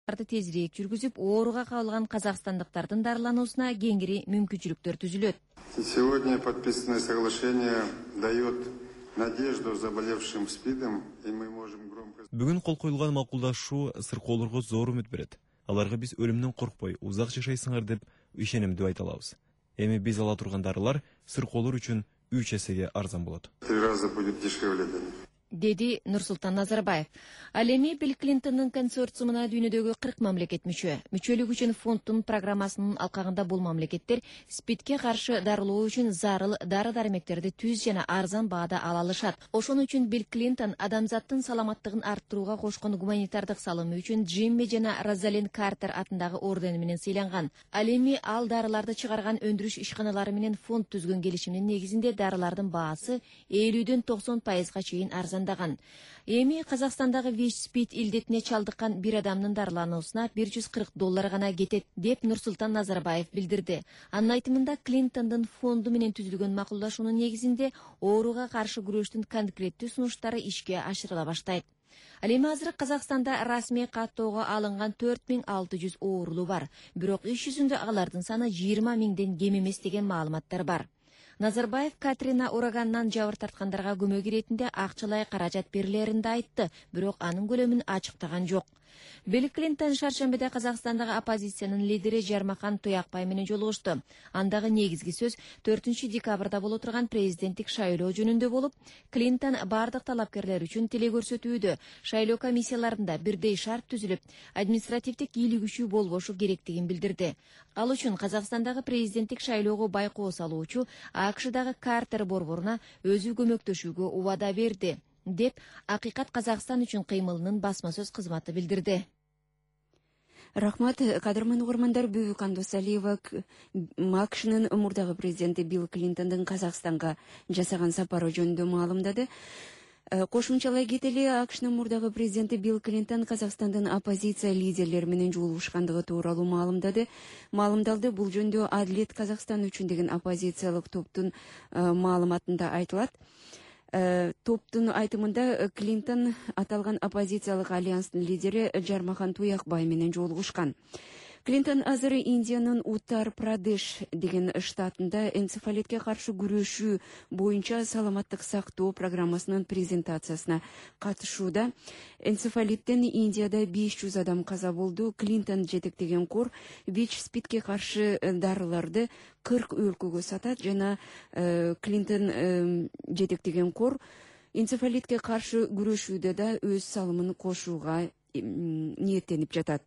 тезирээк жүргүзүп, ооруга кабылган казакстандыктардын дарылануусуна кеңири мүмкүнчүлүктөр түзүлөт. Сегодня подписанное соглашение дает надежду заболевшим СПИДом, и мы можем громко... Бүгүн кол коюлган макулдашуу сыркоолорго зор үмүт берет. Аларга биз өлүмдөн коркпой, узак жашайсыңар деп ишенимдүү айта алабыз. Эми биз ала турган дарылар сыркоолор үчүн 3 эсеге арзан болот. 3 раза будет дешевле для них. Деди Нурсултан Назарбаев. Ал эми Билл Клинтондун консорциумуна дүйнөдөгү 40 мамлекет мүчө. Мүчөлүк үчүн фонддун программасынын алкагында бул мамлекеттер СПИДке каршы дарылоо үчүн зарыл дары-дармектерди түз жана арзан баада ала алышат. Ошон үчүн Билл Клинтон адамзаттын саламаттыгын арттырууга кошкон гуманитардык салымы үчүн Джимми жана Розалин Картер атындагы ордени менен сыйланган. Ал эми ал дарыларды чыгарган өндүрүш ишканалары менен фонд түзгөн келишимдин негизинде дарылардын баасы 50-ден 90%га чейин арзан. Эми Казакстандагы ВИЧ-СПИД илдетине чалдыккан бир адамдын дарылануусуна $140 гана кетет, деп Нурсултан Назарбаев билдирди. Анын айтымында Клинтондун фонду менен түзүлгөн макулдашуунун негизинде ооруга каршы күрөштүн конкреттүү сунуштары ишке ашырыла баштайт. Ал эми азыр Казакстанда расмий каттоого алынган 4600 оорулуу бар. Бирок иш жүзүндө алардын саны 20 000ден кем эмес деген маалыматтар бар. Назарбаев Катрина ураганынан жабыр тарткандарга көмөк иретинде акчалай каражат берилерин да айтты, бирок анын көлөмүн ачыктаган жок. Билл Клинтон шаршембиде Казакстандагы оппозициянын лидери Жармахан Туякбай менен жолугушту. Андагы негизги сөз 4-декабрда боло турган президенттик шайлоо жөнүндө болуп, Клинтон бардык талапкерлер үчүн тиле көрсөтүүдө шайлоо комиссияларында бирдей шарт түзүлүп, административдик ийгилигүчүү болбошу керектигин билдирди. Ал үчүн Казакстандагы президенттик шайлоого байкоо салуучу АКШдагы Картер борборуна өзү көмөктөшүүгө убада берди, деп Акыйкат Казакстан үчүн кыймылынын басма сөз кызматы билдирди. Рахмат, кадырман угармандар, Бүбүк Андосалиева АКШнын мурдагы президенти Билл Клинтондун Казакстанга жасаган сапары жөнүндө маалымдады. Кошумчалай кетели, АКШнын мурдагы президенти Билл Клинтон Казакстандын оппозиция лидерлери менен жолугушкандыгы тууралуу маалымдады. Маалымдалды, бул жөнүндө Адилет Казакстан үчүн деген оппозициялык топтун маалыматында айтылат. Топтун айтымында Клинтон аталган оппозициялык альянстын лидери Жармахан Туякбай менен жолугушкан. Клинтон азыр Индиянын Уттар-Прадеш деген штатында энцефалитке каршы күрөшүү боюнча саламаттык сактоо программасынын презентациясына катышууда. Энцефалиттен Индияда 500 адам каза болду. Клинтон жетектеген кор ВИЧ-СПИДке каршы дарыларды 40 өлкөгө сатат жана Клинтон жетектеген кор энцефалитке каршы күрөшүүдө да өз салымын кошууга ниеттенип жатат.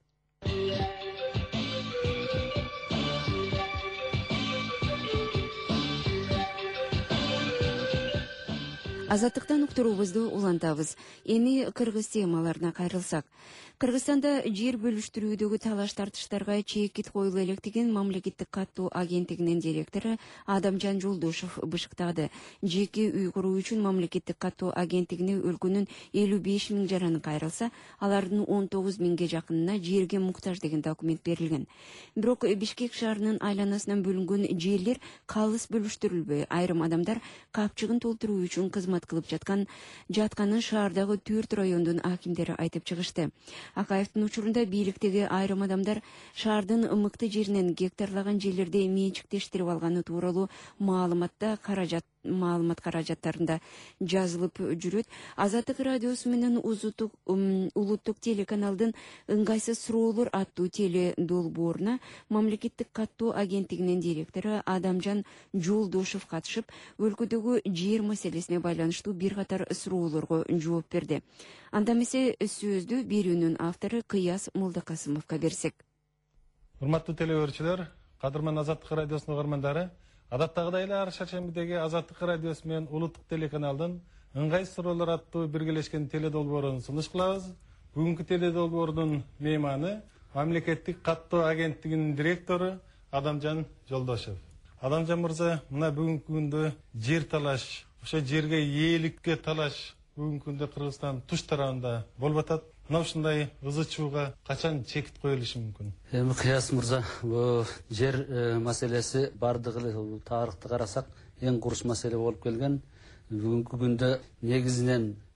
Азаттыктан уктуруубузду улантабыз. Эми кыргыз темаларына кайрылсак. Кыргызстанда жер бөлүштүрүүдөгү талаш тартыштарга чекит коюла электигин мамлекеттик каттоо агенттигинин директору Адамжан Жолдошов бышыктады. Жеке үй куруу үчүн мамлекеттик каттоо агенттигине өлкөнүн 55 000 жараны кайрылса, алардын 19 000ге жакынына жерге муктаж деген документ берилген. Бирок Бишкек шаарынын айланасынан бөлүнгөн жерлер калыс бөлүштүрүлбөй, айрым адамдар капчыгын толтуруу үчүн кызмат кылып жатканын шаардагы 4 райондун акимдери айтып чыгышты. Акаевдин учурунда бийликтеги айрым адамдар шаардын мыкты жеринен гектарлаган жерлерди менчиктештирип алганы тууралуу маалымат каражаттарында жазылып жүрөт. Азаттык радиосу менен улуттук телеканалдын ыңгайсыз суроолор аттуу теле долбооруна мамлекеттик каттоо агенттигинин директору Адамжан Жолдошов катышып, өлкөдөгү жер маселесине байланыштуу бир катар суроолорго жооп берди. Анда эмесе сөздү берүүнүн автору Кыяс Молдокасымовго берсек. Урматтуу телеөрчүлөр, кадырман Азаттык радиосунун угармандары, адаттагыдай эле ар шаршембидеги Азаттык радиосу менен улуттук телеканалдын ыңгайсыз суроолор аттуу биргелешкен теле долбоорун сунуш кылабыз. Бүгүнкү теле долбоордун мейманы мамлекеттик каттоо агенттигинин директору Адамжан Жолдошов. Адамжан мырза, мына бүгүнкү күндө жер талаш, ошо жерге ээликке талаш бүгүнкү күндө Кыргызстан туш тарабында болуп атат. Мына ушундай ызы чууга качан чекит коюлушу мүмкүн? Кыяс мырза, бул жер маселеси бардыгы тарыхты карасак эң курч маселе болуп келген. Бүгүнкү күндө негизинен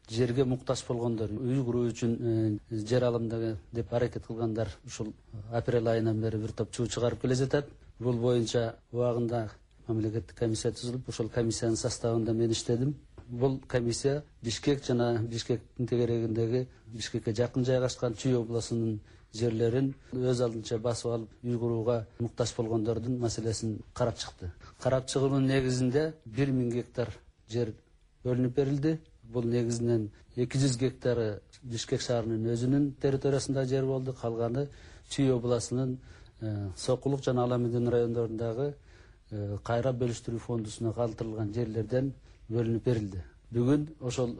жерге муктаж болгондор, үй куруу үчүн жер алымдагы деп аракет кылгандар ушул апрель айынан бери бир топ чуу чыгарып келе жатат. Бул боюнча убагында мамлекеттик комиссия түзүлүп, ошол комиссиянын составында мен иштедим. Бул комиссия Бишкек жана Бишкектин тегерегиндеги Бишкекке жакын жайгашкан Чүй областынын жерлерин өз алдынча басып алып, үй курууга муктаж болгондордун маселесин карап чыкты. Карап чыгуунун негизинде 1000 гектар жер бөлүнүп берилди. Бул негизинен 200 гектары Бишкек шаарынын өзүнүн территориясында жер болду. Калганы Чүй областынын Сокулук жана Аламедин райондорундагы кайра бөлүштүрүү фондусуна калтырылган жерлерден бөлүнүп берилди. Бүгүн ошол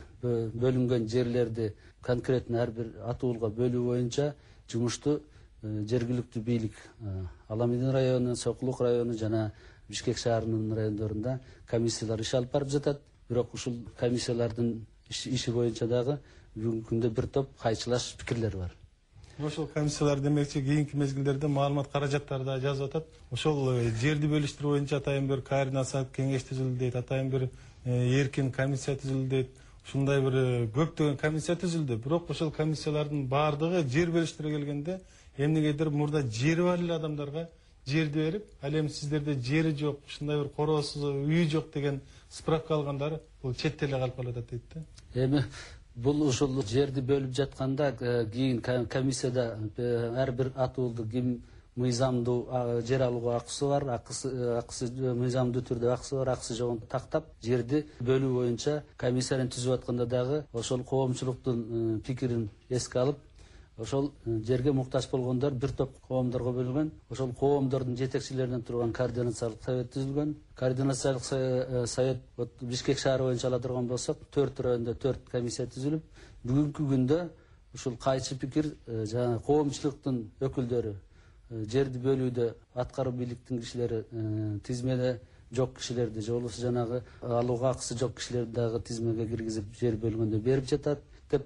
бөлүнгөн жерлерди конкретно ар бир атуулга бөлүү боюнча жумушту жергиликтүү бийлик Аламедин району, Сокулук району жана Бишкек шаарынын райондорунда комиссиялар иш алып барып жатат. Бирок ушул комиссиялардын иши боюнча дагы бүгүнкү күндө бир топ кайчылаш пикирлер бар. Ошол комиссиялар демекчи кийинки мезгилдерде маалымат каражаттары да жазып атат. Ошол жерди бөлүштүрүү боюнча атайын бир координациялык кеңеш түзүлдү дейт, атайын бир эркин комиссия түзүлдү дейт. Ушундай бир көптөгөн комиссия түзүлдү. Бирок ошол комиссиялардын баардыгы жер бөлүштүрө келгенде эмнегедир мурда жери бар эле адамдарга жерди берип, ал эми сиздерде жери жок, ушундай бир короосуз үй жок деген справка алгандар бул четте эле калып калат дейт да. Эми бул ушул жерди бөлүп жатканда кийин комиссияда ар бир атуулду ким мыйзамдуу жер алууга акысы бар, акысы мыйзамдуу түрдө акысы бар, акысы жогун тактап жерди бөлүү боюнча комиссияны түзүп атканда дагы ошол коомчулуктун пикирин эске алып, ошол жерге муктаж болгондор бир топ коомдорго бөлүнгөн. Ошол коомдордун жетекчилеринен турган координациялык совет түзүлгөн. Координациялык совет Бишкек шаары боюнча ала турган болсок, 4 районда 4 комиссия түзүлүп, бүгүнкү күндө ушул кайчы пикир жана коомчулуктун өкүлдөрү жерди бөлүүдө аткаруу бийликтин кишилери тизмеде жок кишилерди же болбосо жанагы алууга акысы жок кишилерди дагы тизмеге киргизип жер бөлгөндө берип жатат деп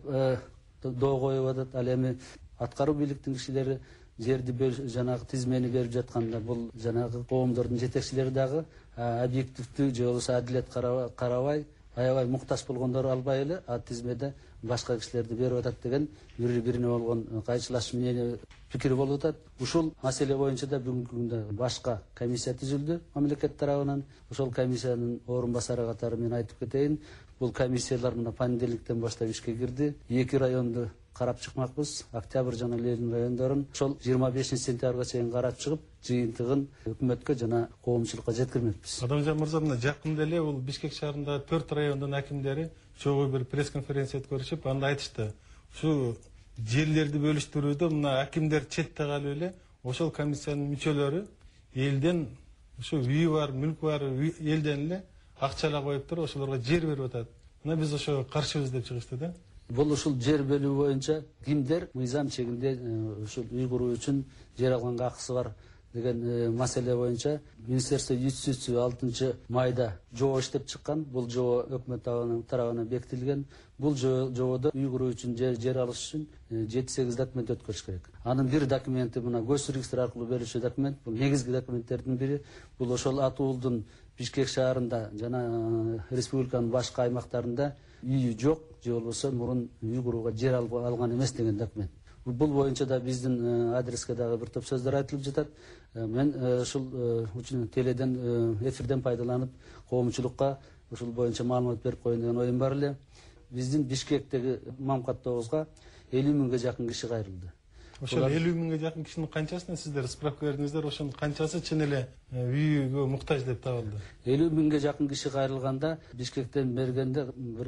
доо коюп атат. Ал эми аткаруу бийликтин кишилери жерди жанагы тизмени берип жатканда бул жанагы коомдордун жетекчилери дагы объективдүү же болбосо адилет карабай, аябай муктаж болгондор албай эле тизмеде башка кишилерди берип атат деген бири-бирине болгон кайчылаш мнение пикир болуп атат. Ушул маселе боюнча да бүгүнкү күндө башка комиссия түзүлдү мамлекет тарабынан. Ошол комиссиянын орун басары катары мен айтып кетейин. Бул комиссиялар мына понедельниктен баштап ишке кирди. 2 районду карап чыкмакпыз, Октябрь жана Ленин райондорун. Ошол 25 сентябрга чейин карап чыгып, жыйынтыгын өкмөткө жана коомчулукка жеткирмекпиз. Адамжан мырза, мына жакында эле бул Бишкек шаарында 4 райондун акимдери чогуу бир пресс-конференция өткөрүшүп, анда айтышты. Ушу жерлерди бөлүштүрүүдө мына акимдер четте калып эле, ошол комиссиянын мүчөлөрү элден ушу үйү бар, мүлкү бар элден эле акчалап коюп туруп ошолорго жер берип атат. Мына биз ошого каршыбыз деп чыгышты да. Бул ушул жер бөлүү боюнча кимдер мыйзам чегинде ушул үй куруу үчүн жер алганга акысы бар деген маселе боюнча Министерство юстиция 6 майда жобо иштеп чыккан. Бул жобо өкмөт тарабынан бекитилген. Бул жободо үй куруу үчүн жер алыш үчүн 7-8 документ өткөрүш керек. Анын бир документи мына көз регистр аркылуу берүүчү документ. Бул негизги документтердин бири. Бул ошол атуулдун Бишкек шаарында жана республиканын башка аймактарында үйү жок же болбосо мурун үй курууга жер алган эмес деген документ. Бул боюнча да биздин адреске дагы бир топ сөздөр айтылып жатат. Мен ушул теледен эфирден пайдаланып коомчулукка ушул боюнча маалымат берип коеюн деген оюм бар эле. Биздин Бишкектеги Мамкат 9га 50 миңге жакын киши кайрылды. Ошол 50 миңге жакын кишинин канчасына сиздер справка бердиңиздер, ошонун канчасы чын эле үйгө муктаж деп табылды? 50 миңге жакын киши кайрылганда Бишкектен бергенде бир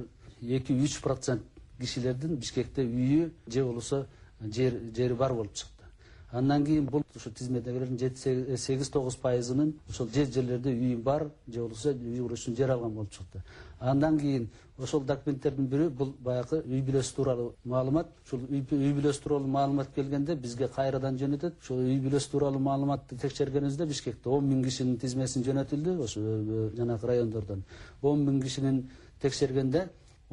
2-3% кишилердин Бишкекте үйү же болбосо жери бар болуп чыкты. Андан кийин бул ушу тизмедегилердин 8-9%-ынын ошол жерлерде үйү бар же болбосо үй куруу үчүн жер алган болуп чыкты. Андан кийин ошол документтердин бири бул баягы үй бүлөсү тууралуу маалымат. Ушул үй бүлөсү тууралуу маалымат келгенде бизге кайрадан жөнөтөт. Ошол үй бүлөсү тууралуу маалыматты текшергенибизде Бишкекте 10 миң кишинин тизмесин жөнөтүлдү. Ошо жанагы райондордон 10 миң кишинин текшергенде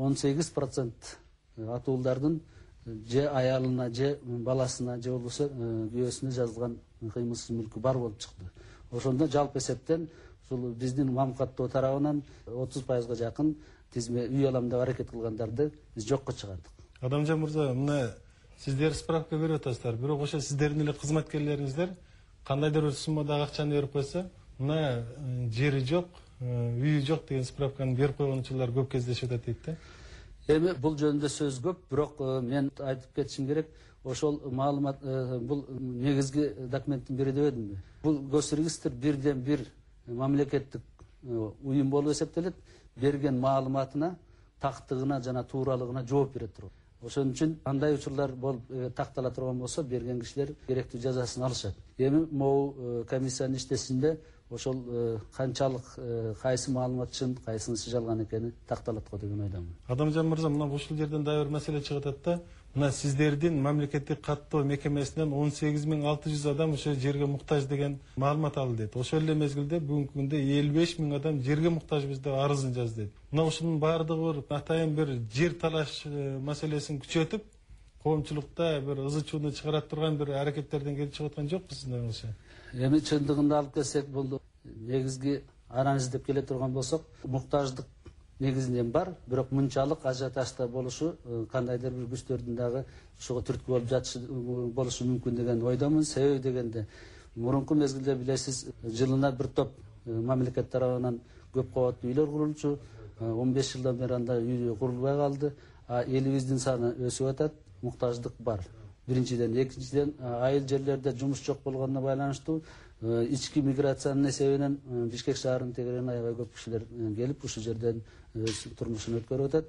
18% атуулдардын же аялына, же баласына, же болбосо күйөөсүнө жазылган кыймылсыз мүлкү бар болуп чыкты. Ошондо жалпы эсептен ушул биздин Мамкат тарабынан 30%га жакын тизме үй алам деп аракет кылгандарды биз жокко чыгардык. Адамжан мырза, мына сиздер справка берип атасыздар, бирок ошо сиздердин эле кызматкерлериңиздер кандайдыр бир суммадагы акчаны берип койсо, мына жери жок, үйү жок деген справканы берип койгон учурлар көп кездешип атат дейт да. Эми бул жөнүндө сөз көп, бирок мен айтып кетишим керек, ошол маалымат бул негизги документтин бири дебедимби? Бул госрегистр бирден бир мамлекеттик уюм болуп эсептелет, берген маалыматына, тактыгына жана тууралыгына жооп бере турат. Ошон үчүн андай учурлар болуп тактала турган болсо, берген кишилер керектүү жазасын алышат. Эми могу комиссиянын иштесинде ошол канчалык кайсы маалымат чын, кайсынысы жалган экени такталат го деген ойдомун. Адамжан мырза, мына ушул жерден дагы бир маселе чыгып атат да. Мына сиздердин мамлекеттик каттоо мекемесинен 18600 адам ошо жерге муктаж деген маалымат алды дейт. Ошол эле мезгилде бүгүнкү күндө 55000 адам жерге муктажбыз деп арызын жазды дейт. Мына ушунун баардыгы бир атайын бир жер талаш маселесин күчөтүп, коомчулукта бир ызы чууну чыгарат турган бир аракеттерден келип чыгып аткан жокпу сиздин оюңузча? Эми чындыгында алып келсек, бул негизги анализ деп келе турган болсок, муктаждык негизинен бар, бирок мынчалык ажиотажда болушу кандайдыр бир күчтөрдүн дагы ушуга түрткү болуп жатышы болушу мүмкүн деген ойдомун. Себеби дегенде, мурунку мезгилде билесиз, жылына бир топ мамлекет тарабынан көп кабаттуу үйлөр курулчу, 15 жылдан бери анда үй курулбай калды, элибиздин саны өсүп атат, муктаждык бар. Биринчиден, экинчиден, айыл жерлерде жумуш жок болгонуна байланыштуу ички миграциянын эсебинен Бишкек шаарынын тегерегине аябай көп кишилер келип, ушул жерден турмушун өткөрүп атат.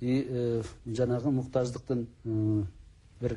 Жанагы муктаждыктын бир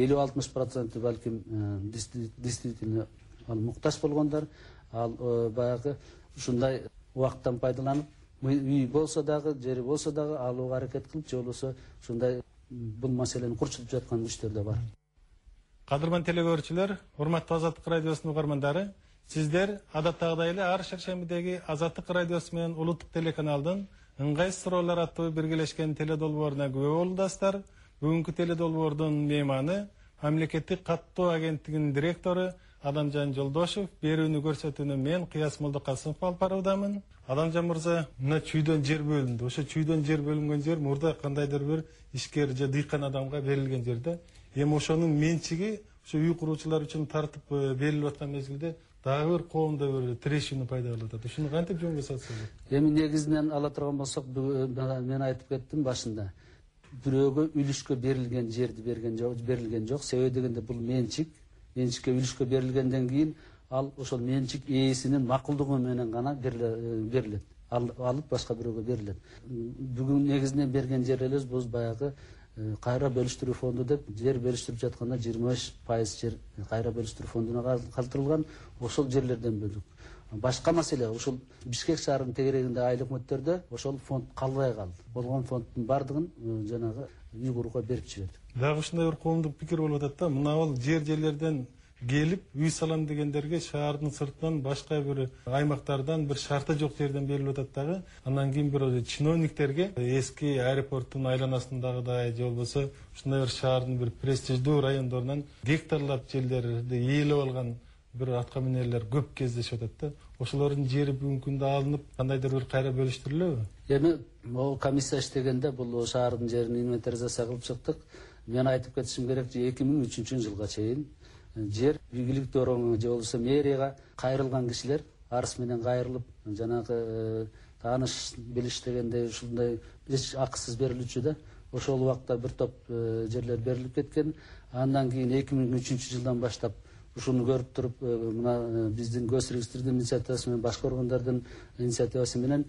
50-60% балким действительно муктаж болгондар, ал баягы ушундай убакыттан пайдаланып, үй болсо дагы, жери болсо дагы алууга аракет кылып, же болбосо ушундай бул маселени курчутуп жаткан күчтөр да бар. Кадырман телекөрүүчүлөр, урматтуу Азаттык радиосунун угармандары, сиздер адаттагыдай эле ар шаршембидеги Азаттык радиосу менен улуттук телеканалдын ыңгайсыз суроолор аттуу биргелешкен теледолбооруна күбө болдуңуздар. Бүгүнкү теледолбоордун мейманы мамлекеттик каттоо агенттигинин директору Адамжан Жолдошев. Берүүнү көрсөтүүнү мен Кыяс Молдокасымов алып баруудамын. Адамжан мырза, мына чүйдөн жер бөлүндү. Ошо чүйдөн жер бөлүнгөн жер мурда кандайдыр бир ишкер же дыйкан адамга берилген жерде. Эми ошонун менчиги ушу үй куруучулар үчүн тартып берилип аткан мезгилде дагы бир коомдо бир тирешүүнү пайда кылып атат. Ушуну кантип жөнгө салсаңыз? Эми негизинен ала турган болсок, мен айтып кеттим башында. Бирөөгө үлүшкө берилген жерди берилген жок. Себеби дегенде бул менчикке үлүшкө берилгенден кийин ал ошол менчик ээсинин макулдугу менен гана берилет. Алып башка бирөөгө берилет. Бүгүн негизинен берген жерлерибиз бул баягы кайра бөлүштүрүү фонду деп жер бөлүштүрүп жатканда 25% жер кайра бөлүштүрүү фондуна калтырылган, ошол жерлерден бөлдүк. Башка маселе, ушул Бишкек шаарынын тегерегинде айыл өкмөттөрдө ошол фонд калбай калды. Болгон фонддун бардыгын жанагы үй курууга берип жибердик. Дагы ушундай бир коомдук пикир болуп атат да, мына ал жерлерден келип үй салам дегендерге шаардын сыртынан башка бир аймактардан бир шарты жок жерден берилип атат дагы. Андан кийин бир чиновниктерге эски аэропорттун айланасындагыдай же болбосо ушундай бир шаардын бир престиждүү райондорунан гектарлап жерлерди ээлеп алган бир атка минерлер көп кездешип атат да. Ошолордун жери бүгүнкү күндө алынып, кандайдыр бир кайра бөлүштүрүлөбү? Эми могу комиссия иштегенде бул шаардын жерин инвентаризация кылып чыктык. Мен айтып кетишим керек, 2003 жылга чейин жер ийгиликтүү оронго же болбосо мэрияга кайрылган кишилер арыз менен кайрылып, жанагы тааныш билиш дегендей ушундай эч акысыз берилүүчү да. Ошол убакта бир топ жерлер берилип кеткен. Андан кийин 2003 жылдан баштап ушуну көрүп туруп, мына биздин госрегистрдин инициативасы менен башка органдардын инициативасы менен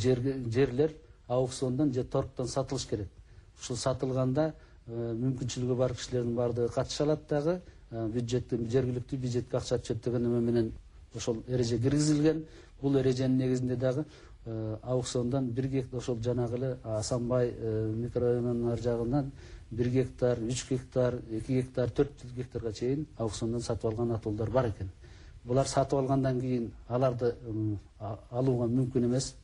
жерлер аукциондон же торгтон сатылыш керек. Ушул сатылганда мүмкүнчүлүгү бар кишилердин баардыгы катыша алат дагы, бюджеттин жергиликтүү бюджетке акча түшөт деген эме менен ошол эреже киргизилген. Бул эреженин негизинде дагы аукциондон 1 гектар ошол жанагы эле Асанбай микрорайонунун ар жагынан 1 гектар, 3 гектар, 2 гектар, 4 гектарга чейин аукциондон сатып алган атуулдар бар экен. Булар сатып алгандан кийин аларды алууга мүмкүн эмес.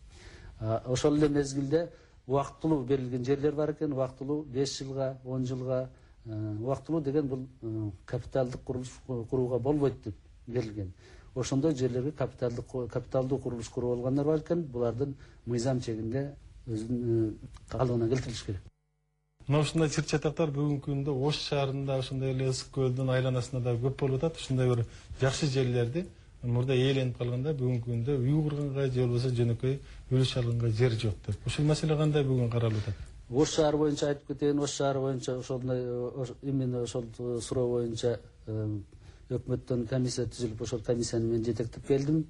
Ошол эле мезгилде убактылуу берилген жерлер бар экен. Убактылуу 5 жылга, 10 жылга. Убактылуу деген бул капиталдык курулуш курууга болбойт деп берилген. Ошондой жерлерге капиталдуу курулуш куруп алгандар бар экен. Булардын мыйзам чегинде өзүнүн калыбына келтирилиш керек. Мына ушундай чыр чатактар бүгүнкү күндө Ош шаарында, ошондой эле Ысык көлдүн айланасында да көп болуп атат. Ушундай бир жакшы жерлерди мурда ээленип калганда бүгүнкү күндө үй курганга же болбосо жөнөкөй үлүш алганга жер жок деп. Ушул маселе кандай бүгүн каралып атат? Ош шаары боюнча айтып кетейин, Ош шаары боюнча ошондой именно ошол суроо боюнча өкмөттөн комиссия түзүлүп, ошол комиссияны мен жетектеп келдим.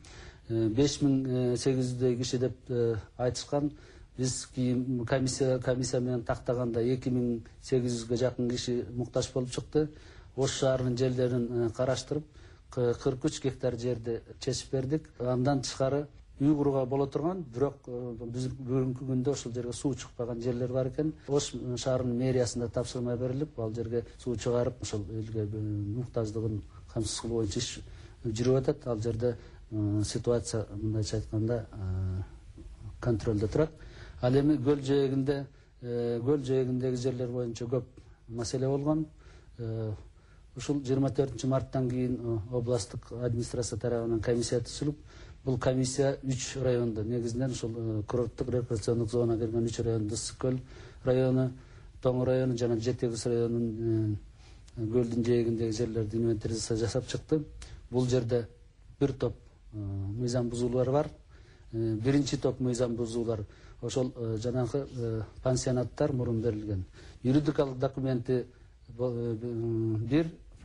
5800 киши деп айтышкан. Биз кийин комиссия менен тактаганда 2800ге жакын киши муктаж болуп чыкты. Ош шаарынын жерлерин караштырып 43 гектар жерди чечип бердик. Андан тышкары үй курууга боло турган, бирок биз бүгүнкү күндө ошол жерге суу чыкпаган жерлер бар экен. Ош шаарынын мэриясында тапшырма берилип, ал жерге суу чыгарып, ошол элге муктаждыгын камсыз кылуу боюнча иш жүрүп атат. Ал жерде ситуация мындайча айтканда контролдо турат. Ал эми көл жээгиндеги жерлер боюнча көп маселе болгон. Ушул 24 марттан кийин областтык администрация тарабынан комиссия түзүлүп, бул комиссия 3 райондо, негизинен ушул курорттук рекреациондук зонага кирген 3 райондо Ысык көл району, Тоң району жана Жетегиз районунун көлдүн жээгиндеги жерлерди инвентаризация жасап чыкты. Бул жерде бир топ мыйзам бузуулар бар. Биринчи топ мыйзам бузуулар ошол жанагы пансионаттар мурун берилген. Юридикалык документи бир,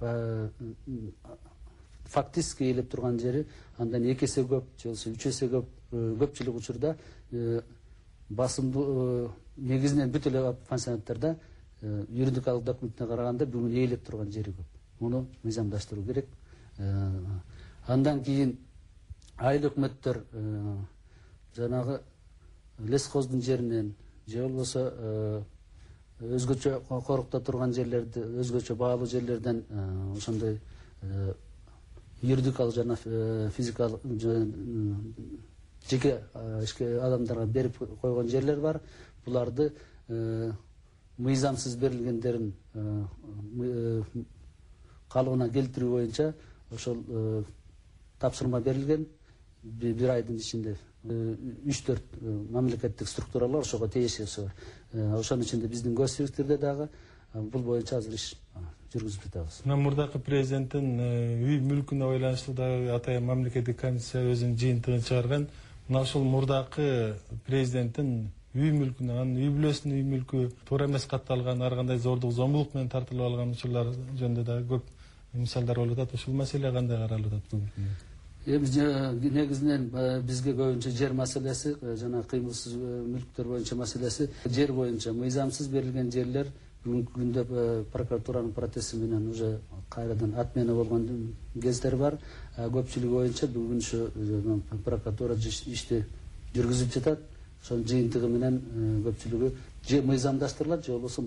фактически ээлеп турган жери андан 2 эсе көп, же болбосо 3 эсе көп. Көпчүлүк учурда басымдуу негизинен бүт эле пансионаттарда юридикалык документине караганда бүгүн ээлеп турган жери көп. Муну мыйзамдаштыруу керек. Андан кийин айыл өкмөттөр жанагы лесхоздун жеринен же болбосо өзгөчө корукта турган жерлерди, өзгөчө баалуу жерлерден ошондой юридикалык жана физикалык жеке адамдарга берип койгон жерлер бар. Буларды мыйзамсыз берилгендерин калыбына келтирүү боюнча ошол тапшырма берилген. Bir айдын ичинде 3-4 мамлекеттик структуралар ошого тиешеси бар. Ошонун ичинде биздин госчеликтерде дагы бул боюнча азыр иш жүргүзүп жатабыз. Мына мурдакы президенттин үй мүлкүнө байланыштуу дагы атайын мамлекеттик комиссия өзүнүн жыйынтыгын чыгарган. Мына ушул мурдакы президенттин үй мүлкүнө, анын үй бүлөсүнүн үй мүлкү туура эмес катталган, ар кандай зордук, зомбулук менен тартылып алган учурлар жөнүндө дагы көп мисалдар болуп атат. Ушул маселе кандай каралып атат бүгүнкү? Негизинен бизге көбүнчө жер маселеси, жана кыймылсыз мүлктөр боюнча маселеси, жер боюнча мыйзамсыз берилген жерлер бүгүнкү күндө прокуратуранын протести менен уже кайрадан отмена болгон кездер бар. Көпчүлүгү боюнча бүгүн ушу прокуратура ишти жүргүзүп жатат. Ошонун жыйынтыгы менен көпчүлүгү же мыйзамдаштырылат, же болбосо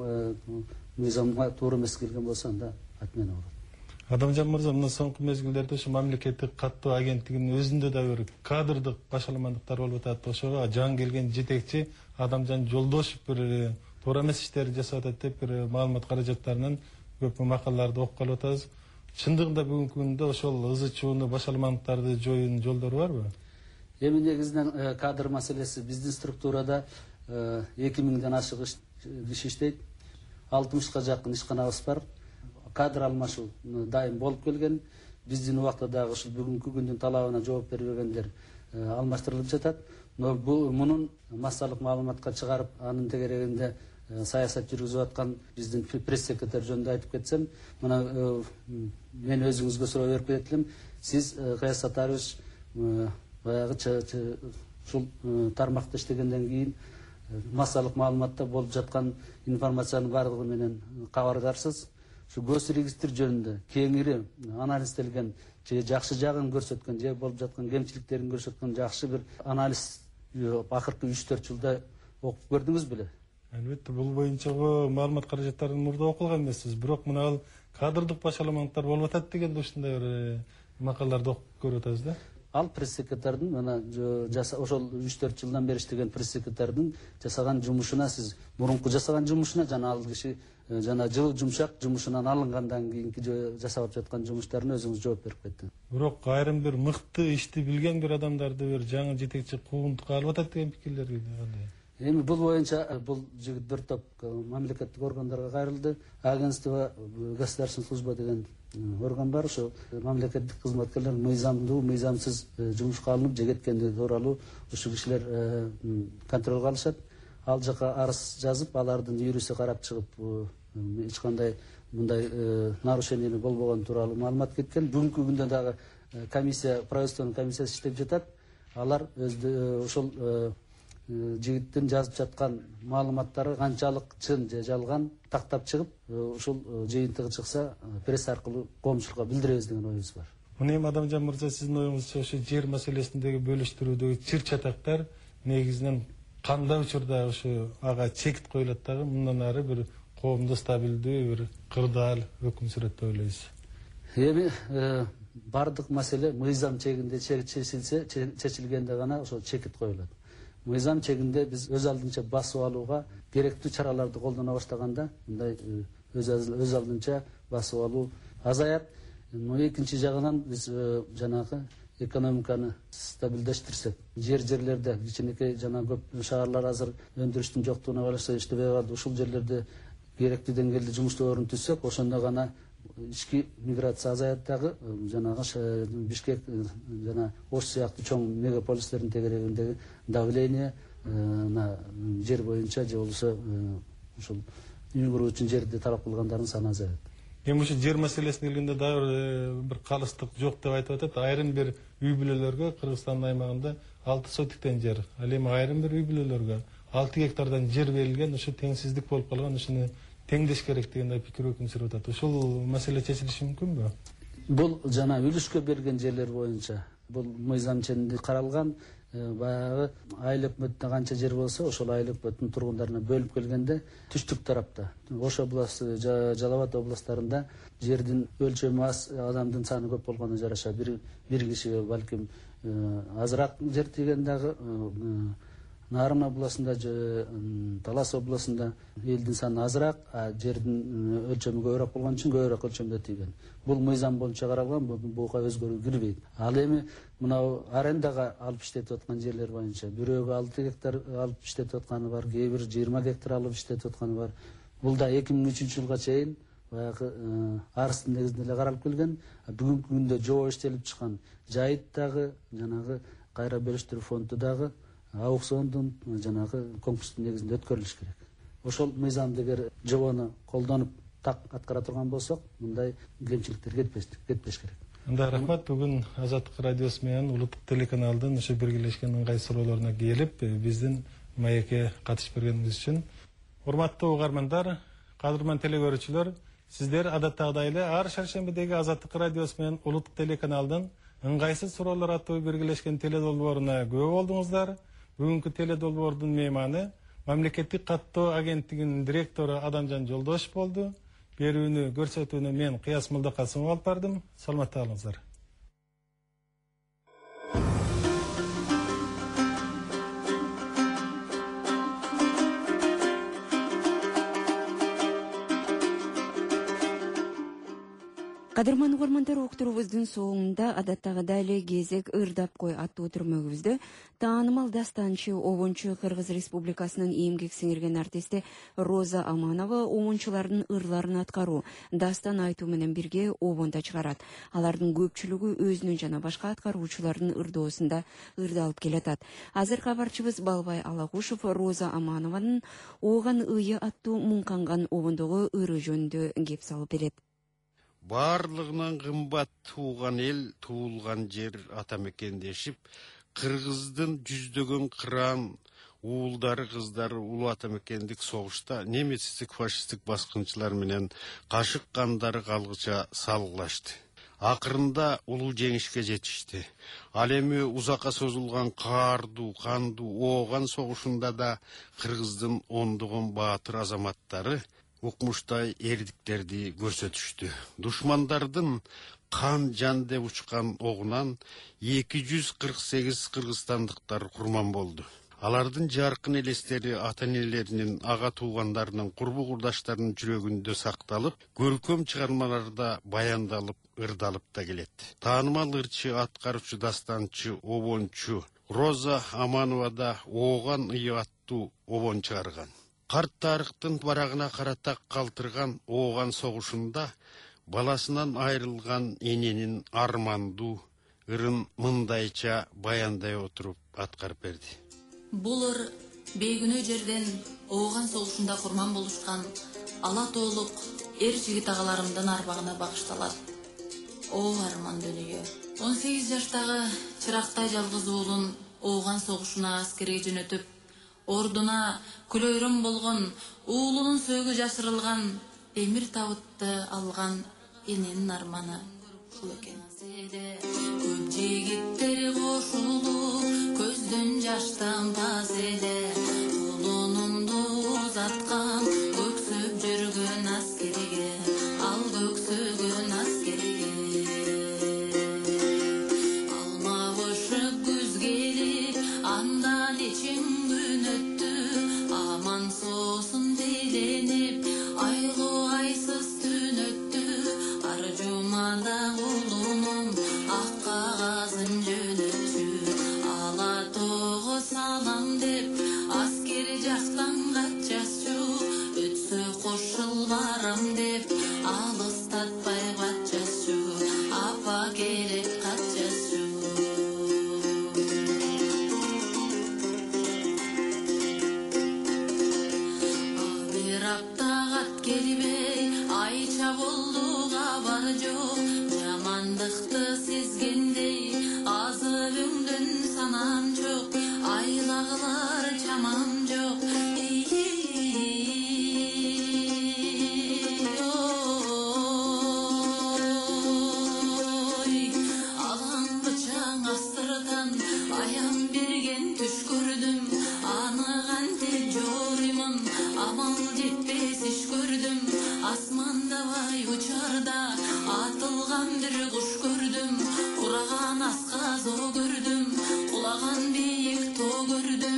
мыйзамга туура эмес келген болсо анда отмена болот. Адамжан мырза, мына соңку мезгилдерде ушу мамлекеттик каттоо агенттигинин өзүндө да бир кадрдык башаламандыктар болуп атат. Ошого жаңы келген жетекчи Адамжан Жолдошев бир туура эмес иштерди жасап атат деп бир маалымат каражаттарынан көп макалаларды окуп калып атабыз. Чындыгында бүгүнкү күндө ошол ызы чууну башаламандыктарды жоюунун жолдору барбы? Эми негизинен кадр маселеси биздин структурада 2000ден ашык киши иштейт. 60га жакын ишканабыз бар. Кадр алмашуу дайым болуп келген. Биздин убакта дагы ушул бүгүнкү күндүн талабына жооп бербегендер алмаштырылып жатат. Но мунун массалык маалыматка чыгарып, анын тегерегинде саясат жүргүзүп аткан биздин пресс-секретарь жөнүндө айтып кетсем, мына мен өзүңүзгө суроо берип кетем. Сиз Каяз Сатарович баягы ушул тармакта иштегенден кийин массалык маалыматта болуп жаткан информациянын бардыгы менен кабардарсыз. Şu госрегистр жөнүндө кеңири анализделген, же жакшы жагын көрсөткөн, же болуп жаткан кемчиликтерин көрсөткөн жакшы бир анализ акыркы 3-4 жылда окуп көрдүңүз беле? Албетте, бул боюнча маалымат каражаттарын мурда окулган эмессиз, бирок мына ал кадрдык башаламандыктар болуп атат дегенде ушундай бир макалаларды окуп көрүп атабыз да. Ал пресс-секретардын мына ошол 3-4 жылдан бери иштеген пресс-секретардын жасаган жумушуна, сиз мурунку жасаган жумушуна жана ал киши жана жылы жумшак жумушунан алынгандан кийинки жасап жаткан жумуштарына өзүңүз жооп берип кеттиңиз. Бирок айрым бир мыкты ишти билген бир адамдарды бир жаңы жетекчи куугунтукка алып атат деген пикирлер кандай? Эми бул боюнча бул жигит бир топ мамлекеттик органдарга кайрылды. Агентство государственной службы деген орган бар. Ошо мамлекеттик кызматкерлер мыйзамдуу, мыйзамсыз жумушка алынып же кеткендиги тууралуу ушул кишилер контролго алышат. Ал жака арыз жазып, алардын юристи карап чыгып, эч кандай мындай нарушениянын болбогон тууралуу маалымат кеткен. Бүгүнкү күндө дагы комиссия, правительственный комиссиясы иштеп жатат. Алар ошол жигиттин жазып жаткан маалыматтары канчалык чын же жалган тактап чыгып, ушул жыйынтыгы чыкса пресс аркылуу коомчулукка билдиребиз деген оюбуз бар. Мына эми Адамжан мырза, сиздин оюңузча ошо жер маселесиндеги бөлүштүрүүдөгү чыр чатактар негизинен кандай учурда ошо ага чекит коюлат дагы, мындан ары бир коомдо стабилдүү бир кырдаал өкүм сүрөт деп ойлойсуз? Эми бардык маселе мыйзам чегинде чечилгенде гана ошол чекит коюлат. Мыйзам чегинде биз өз алдынча басып алууга керектүү чараларды колдоно баштаганда мындай өз алдынча басып алуу азаят. Экинчи жагынан биз жанагы экономиканы стабилдештирсек, жерлерде кичинекей жана көп шаарлар азыр өндүрүштүн жоктугуна байланыштуу иштебей калды. Ушул жерлерде керектүү деңгээлде жумуштоорун түзсөк, ошондо гана ички миграция азаят дагы, жанагы Бишкек жана Ош сыяктуу чоң мегаполистердин тегерегиндеги давление на жер боюнча же болбосо ушул үй куруу үчүн жерди талап кылгандардын саны азаят. Эми ушу жер маселесине келгенде дагы бир калыстык жок деп айтып атат. Айрым бир үй бүлөлөргө Кыргызстандын аймагында 6 сотиктен жер, ал эми айрым бир үй бүлөлөргө 6 гектардан жер берилген, ушу теңсиздик болуп калган, ушуну теңдеш керек деген пикир өкүм сүрүп атат. Ушул маселе чечилиши мүмкүнбү? Бул жана үлүскө берген жерлер боюнча бул мыйзам чегинде каралган. Баягы айыл өкмөтүнө канча жер болсо, ошол айыл өкмөтүнүн тургундарына бөлүп келгенде түштүк тарапта Ош областы, Жалал Абад областарында жердин өлчөмү аз, адамдын саны көп болгону жараша бир кишиге балким азыраак жер тийген дагы. Нарын областында же Талас областында элдин саны азыраак, жердин өлчөмү көбүрөөк болгон үчүн көбүрөөк өлчөмдө тийген. Бул мыйзам боюнча каралган, буга өзгөрүү кирбейт. Ал эми мынау арендага алып иштетип аткан жерлер боюнча бирөөгө 6 гектар алып иштетип атканы бар, кээ бир 20 гектар алып иштетип атканы бар. Бул да 2003 жылга чейин баягы арыздын негизинде эле каралып келген. Бүгүнкү күндө жобо иштелип чыккан жайыт дагы, жанагы кайра бөлүштүрүү фонду дагы аукциондун жанагы конкурстун негизинде өткөрүлүш керек. Ошол мыйзамды эгер жобону колдонуп так аткара турган болсок, мындай кемчиликтер кетпеш керек. Анда рахмат, бүгүн Азаттык радиосу менен Улуттук телеканалдын ошо биргелешкен ыңгай суроолоруна келип, биздин маекке катышып бергениңиз үчүн. Урматтуу угармандар, кадырман телекөрүүчүлөр, сиздер адаттагыдай эле ар шаршембидеги Азаттык радиосу менен Улуттук телеканалдын ыңгайсыз суроолор аттуу биргелешкен теледолбооруна күбө болдуңуздар. Бүгүнкү теледолбоордун мейманы Мамлекеттик каттоо агенттигинин директору Адамжан Жолдошев болду. Берүүнү көрсөтүүнү мен Кыяс Мулдакасымов алып бардым. Саламатта калыңыздар. Кадырман угармандар, уктуруубуздун соңунда адаттагыдай эле кезек ырдап кой аттуу түрмөгүбүздө таанымал дастанчы, обончу Кыргыз Республикасынын эмгек сиңирген артисти Роза Аманова обончулардын ырларын аткаруу, дастан айтуу менен бирге обонда чыгарат. Алардын көпчүлүгү өзүнүн жана башка аткаруучулардын ырдоосунда ырдалып келатат. Азыр кабарчыбыз Балбай Алагушев Роза Аманованын Ооган ыйы аттуу муңканган обондогу ыры жөнүндө кеп салып берет. Барлығынан қымбат туған ел, туылған жер атамекендешіп, Қырғыздың жүздөгөн қыран, уылдары қыздары улы атамекендік соғышта немецтік фашистік басқыншылар менен қашық қандары қалғыча салғылашты. Ақырында улуу жеңишке жетишти. Ал эми узакка созулган каардуу, кандуу Ооган согушунда да Кыргыздын ондогон баатыр азаматтары укмуштай эрдиктерди көрсөтүштү. Душмандардын кан жан деп учкан огунан 248 кыргызстандыктар курман болду. Алардын жаркын элестери ата-энелеринин, ага туугандарынын, курбу курдаштарынын жүрөгүндө сакталып, көркөм чыгармаларда баяндалып, ырдалып да келет. Таанымал ырчы, аткаруучу, дастанчы, обончу Роза Аманова да оған ый аттуу обон чыгарган. Карт тарыхтын барагына карата калтырган оған согушунда баласынан айрылган эненин армандуу ырын мындайча баяндай отуруп аткарып берди. Бул ыр бейгүнөө жерден ооган согушунда курман болушкан ала тоолук эр жигит агаларымдын арбагына багышталат. О арман дөнүйө. 18 жаштагы чырактай жалгыз уулун ооган согушуна аскерге жөнөтүп, ордуна күлөйрөм болгон уулунун сөөгү жашырылган эмир табытты алган эненин арманы ушул экен. Көп жигиттер кошулуп көздөн жаш тампас эле, уулунумду узаткан көксөп жүргөн аскерге, ал көксөгөн аскерге. Алма бышып күз келип, андан эчен күн өттү, аман соосун тейленип, айлуу айсыз түн өттү, ар жумада уулунум ак кагазын жөнөтчү, ала тоого салам деп аскер жактан кат жазчу, өтсө кошул барам деп алыстатпай кат жазчу, апа керек кат жазчу. Бир апта кат келбей айча болду, кабар жок, жамандыкты сезгендей азыбымдын санам жок, айлагылар чамам жок. Алаң бычаң астырдан аян берген түш көрдүм, аны кантип жорыймын, амал жетпес иш көрдүм, асмандабай учарда атылган бир куш көрдүм, кураган асказо көрдүм, кулаган бийик тоо көрдүм.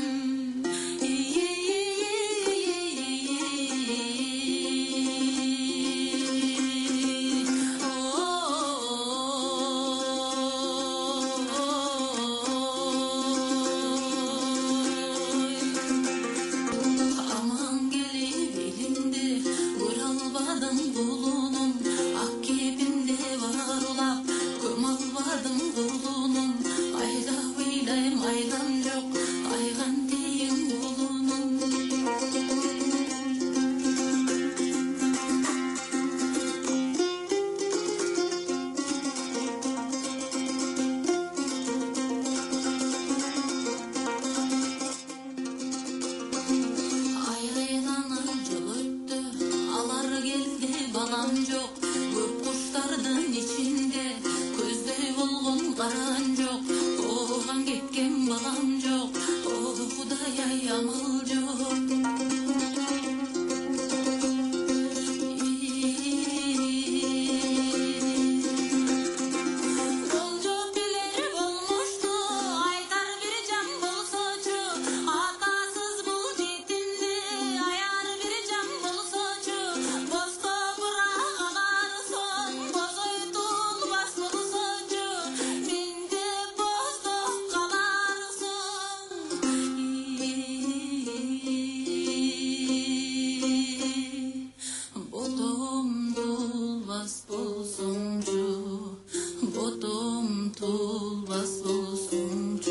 Аман келип элимде көрө албадым кулунум, ак кепимде барлап көмө албадым кулунум, айлап ыйлайм айлам жок, айган тейин кулунум. Айрайланып жыл өттү, алар келди балам жок, көп куштардын ичинде көздөй болгон каран жок, ооган кеткен балам жок, о Кудай ай амал жок. Болжо билер болмушту, айтар бир жан болсочу, атасыз бул жетимди аяр бир жан болсочу, боско бурак аларсың, бозой тулбас болсочу, менде боздок каларсың. Ботом тулбас болсоңчу, ботом тулбас болсоңчу.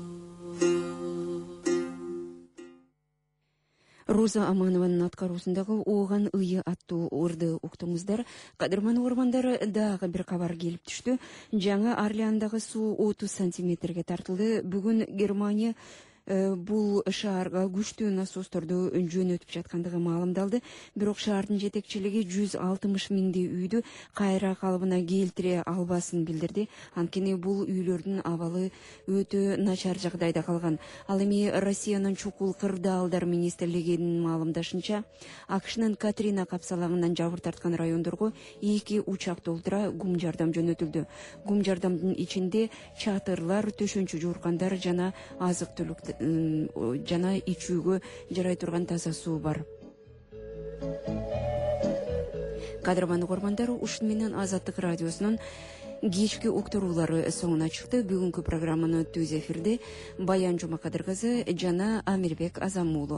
Роза Аманованын аткаруусундагы ооган ыйы аттуу ырды уктуңуздар. Кадырман урмандар дагы бир кабар келип түштү. Жаңы Орлеандагы суу 30 сантиметрге тартылды. Бүгүн Германия бул шаарга күчтүү насосторду жөнөтүп жаткандыгы маалымдалды. Бирок шаардын жетекчилиги 160 миңдей үйдү кайра калыбына келтире албасын билдирди. Анткени бул үйлөрдүн абалы өтө начар жагдайда калган. Ал эми Россиянын чукул кырдаалдар министрлигинин маалымдашынча, АКШнын Катрина капсалагынан жабыр тарткан райондорго 2 учак толтура гум жардам жөнөтүлдү. Гум жардамдын ичинде чатырлар, төшөнчү жууркандар жана азык түлүк жана ичүүгө жарай турган таза суу бар. Кадырман угармандар, ушун менен Азаттык радиосунун кечки уктуруулары соңуна чыкты. Бүгүнкү программаны түз эфирде Баян Жумакадыр кызы жана Амирбек Азамуулу